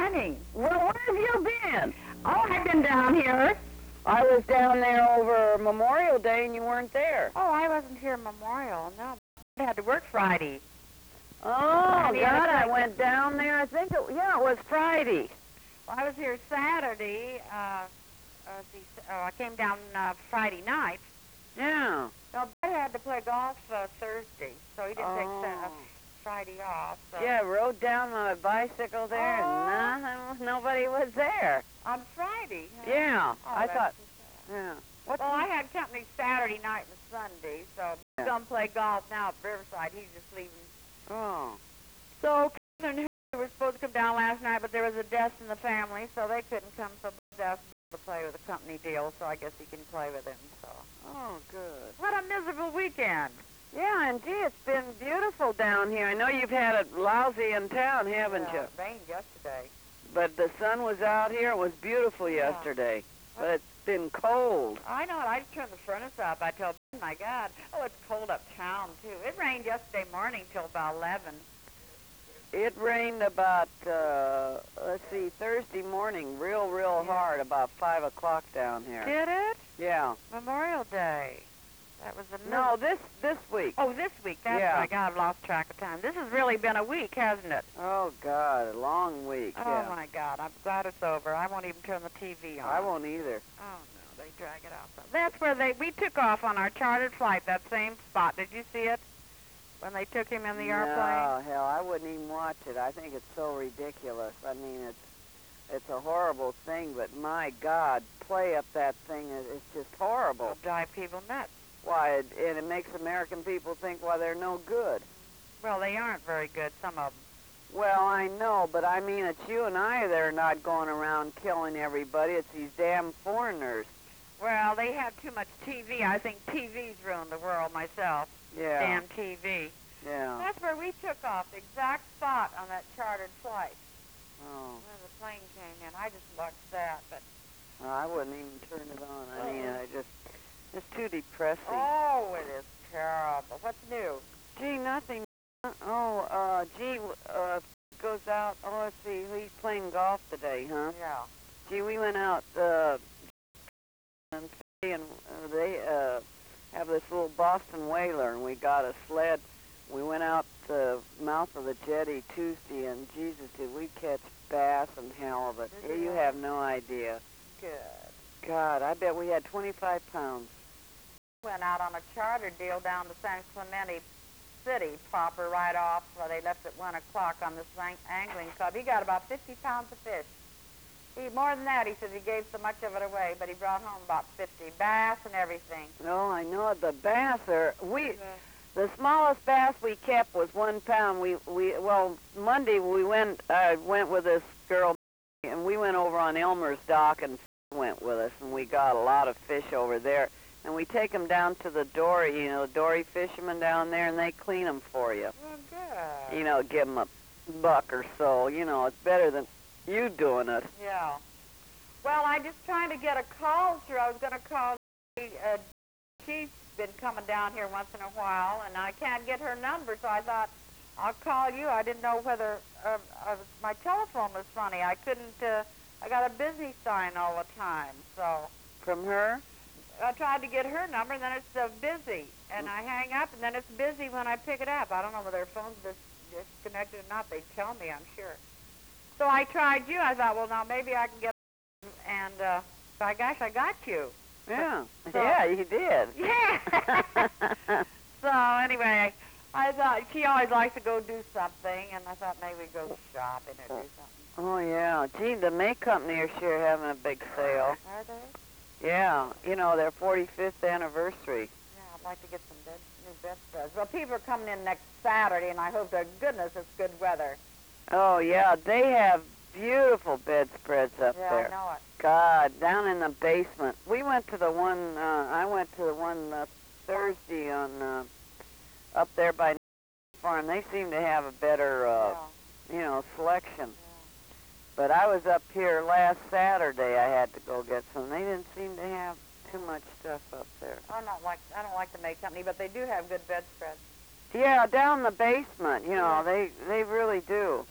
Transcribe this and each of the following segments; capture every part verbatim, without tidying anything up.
morning. Well, where have you been? Oh, I've been down here. I was down there over Memorial Day and you weren't there. Oh, I wasn't here Memorial, no. I had to work Friday. Oh, I mean, God, it's I like- went down there. I think, it, yeah, it was Friday. Well, I was here Saturday. Uh, uh, the, oh, I came down uh, Friday night. Yeah. No, Brett had to play golf uh, Thursday, so he didn't take Oh. Sa- uh, Friday off. So. Yeah, I rode down my bicycle there Oh. and nothing, nobody was there. On Friday? huh? Yeah, Oh, I that's thought, too sad. yeah. What's Well, I had company Saturday night and Sunday, so he's going to play golf now at Riverside. He's just leaving. Oh. So, Catherine and Harry were supposed to come down last night, but there was a death in the family, so they couldn't come. So Bud asked Bill to play with the company deal, so I guess he can play with him. So, Oh, good. what a miserable weekend. Yeah, and gee, it's been beautiful down here. I know you've had it lousy in town, haven't Yeah, you? it rained yesterday. But the sun was out here. It was beautiful Yeah. yesterday. But it's been cold. I know it. I just turned the furnace up. I told, oh my God, oh, it's cold uptown, too. It rained yesterday morning till about eleven. It rained about, uh, let's see, Thursday morning, real, real Yeah. hard, about five o'clock down here. Did it? Yeah. Memorial Day. That was a No, this this week. Oh, this week. That's Yeah. my God, I've lost track of time. This has really been a week, hasn't it? Oh, God, a long week, Oh, yeah. my God. I'm glad it's over. I won't even turn the T V on. I won't either. Oh, no. They drag it out. That's where they, we took off on our chartered flight, that same spot. Did you see it? When they took him in the airplane? No, hell, I wouldn't even watch it. I think it's so ridiculous. I mean, it's it's a horrible thing, but my God, play up that thing is it's just horrible. It'll drive people nuts. Why, it, and it makes American people think, why, they're no good. Well, they aren't very good, some of them. Well, I know, but I mean, it's you and I that are not going around killing everybody. It's these damn foreigners. Well, they have too much T V. I think T V's ruined the world myself. Yeah. Damn T V. Yeah. That's where we took off, the exact spot on that chartered flight. Oh, When the plane came in, I just watched that, but... well, I wouldn't even turn it on. I mean, I just, it's too depressing. Oh, it is terrible. What's new? Gee, nothing. Oh, uh, gee, uh, goes out. Oh, let's see, he's playing golf today, huh? Yeah. Gee, we went out, uh, and and uh, they, uh, have this little Boston whaler, and we got a sled. We went out the mouth of the jetty Tuesday, and Jesus, did we catch bass and halibut. Did you? You have no idea. Good. God, I bet we had twenty-five pounds. Went out on a charter deal down to San Clemente City proper right off. Well, they left at one o'clock on this ang- angling club. He got about fifty pounds of fish. He, more than that, he says he gave so much of it away, but he brought home about fifty bass and everything. No, I know the bass are, we, the smallest bass we kept was one pound. We, we, well, Monday we went, I went with this girl, and we went over on Elmer's dock, and went with us, and we got a lot of fish over there. And we take them down to the dory, you know, the dory fishermen down there, and they clean them for you. Well, good. You know, give them a buck or so. You know, it's better than you doing it. Yeah. Well, I just trying to get a call through. I was going to call. Uh, she's been coming down here once in a while, and I can't get her number, so I thought I'll call you. I didn't know whether uh, uh, my telephone was funny. I couldn't. Uh, I got a busy sign all the time, so From her? I tried to get her number, and then it's uh, busy, and I hang up, and then it's busy when I pick it up. I don't know whether their phone's dis- disconnected or not. They tell me, I'm sure. So I tried you. I thought, well, now maybe I can get, and uh, by gosh, I got you. Yeah. So- Yeah, you did. Yeah. So anyway, I thought she always likes to go do something, and I thought maybe we'd go shopping or do something. Oh, yeah. Gee, the May Company are sure having a big sale. Are they? Yeah. You know, their forty-fifth anniversary. Yeah, I'd like to get some bed, new bedspreads. Well, people are coming in next Saturday, and I hope to goodness it's good weather. Oh, yeah. They have beautiful bedspreads up Yeah, there. I know it. God, down in the basement. We went to the one, uh, I went to the one uh, Thursday on, uh, up there by Farm. They seem to have a better, uh, Yeah. you know, selection. But I was up here last Saturday. I had to go get some. They didn't seem to have too much stuff up there. I don't like I don't like the May Company, but they do have good bedspreads. Yeah, down in the basement. You know, Yeah. they they really do.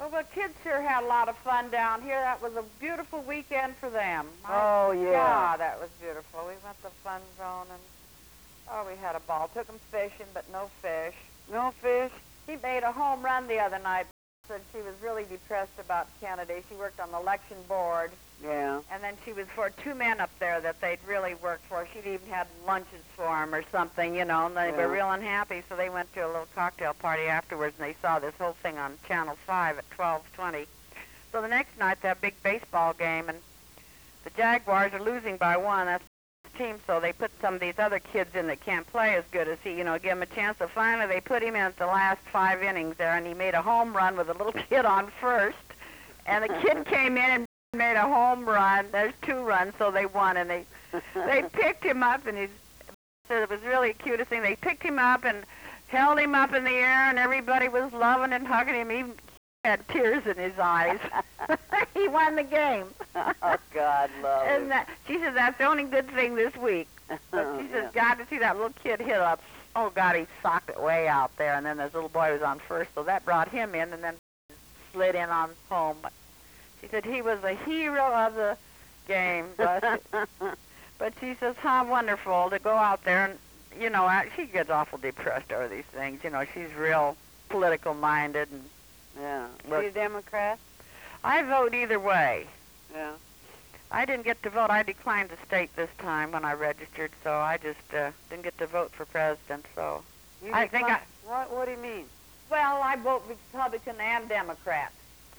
Well, the kids sure had a lot of fun down here. That was a beautiful weekend for them. My Oh, yeah. God, that was beautiful. We went to the fun zone, and, oh, we had a ball. Took them fishing, but no fish. No fish? He made a home run the other night. Said she was really depressed about Kennedy. She worked on the election board. Yeah. And then she was for two men up there that they'd really worked for. She'd even had lunches for them or something, you know, and they Yeah. were real unhappy. So they went to a little cocktail party afterwards, and they saw this whole thing on Channel five at twelve twenty. So the next night, that big baseball game, and the Jaguars are losing by one. That's the team, so they put some of these other kids in that can't play as good as he, you know, give him a chance. So finally, they put him in at the last five innings there, and he made a home run with a little kid on first. And the kid came in and made a home run. There's two runs, so they won, and they they picked him up, and he said it was really the cutest thing. They picked him up and held him up in the air, and everybody was loving and hugging him. Even had tears in his eyes. He won the game. Oh, God love him. And that, she said that's the only good thing this week. But she says, Yeah. God, to see that little kid hit up. Oh, God, he socked it way out there. And then this little boy was on first, so that brought him in, and then slid in on home. But she said he was the hero of the game. But, but she says, how wonderful to go out there. And, you know, I- she gets awful depressed over these things. You know, she's real political-minded. And Yeah. Look. She a Democrat? I vote either way. Yeah. I didn't get to vote. I declined the state this time when I registered, so I just uh, didn't get to vote for president. So You I think decline- I- What, what do you mean? Well, I vote Republican and Democrat.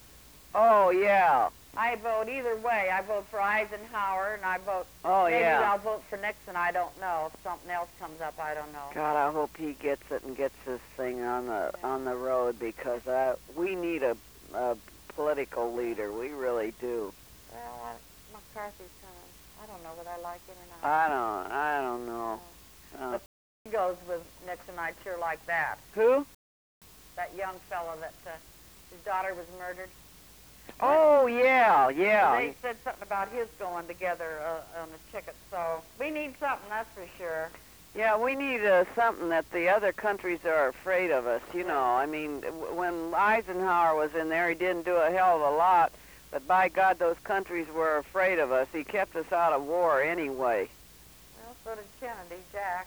Oh, yeah. I vote either way. I vote for Eisenhower, and I vote. Oh, maybe yeah. I'll vote for Nixon. I don't know. If something else comes up, I don't know. God, I hope he gets it and gets this thing on the Yeah. on the road, because uh, we need a, a political leader. We really do. Well, I, McCarthy's kind of. I don't know whether I like him or not. I don't. I don't know. Uh, But he goes with Nixon. I'd sure like that. who? That young fellow that uh, his daughter was murdered. Oh, yeah, yeah. They said something about his going together uh, on the ticket, so we need something, that's for sure. Yeah, we need uh, something that the other countries are afraid of us, you know. I mean, w- when Eisenhower was in there, he didn't do a hell of a lot, but by God, those countries were afraid of us. He kept us out of war anyway. Well, so did Kennedy, Jack.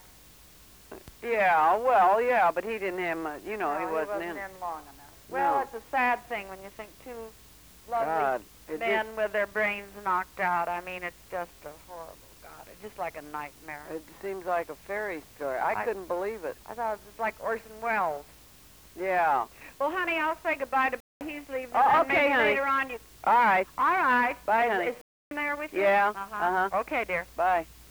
Yeah, well, yeah, but he didn't have, much, you know, No, he wasn't, in. in long enough. Well, No. it's a sad thing when you think two lovely God, it men with their brains knocked out. I mean, it's just a horrible, God, it's just like a nightmare. It seems like a fairy story. I, I- couldn't believe it. I thought it was like Orson Welles. Yeah. Well, honey, I'll say goodbye to he's leaving. Oh, and okay, maybe honey. later on you... All right. All right. Bye, Is- honey. Is he there with you? Yeah, Uh-huh. uh-huh. Okay, dear. Bye.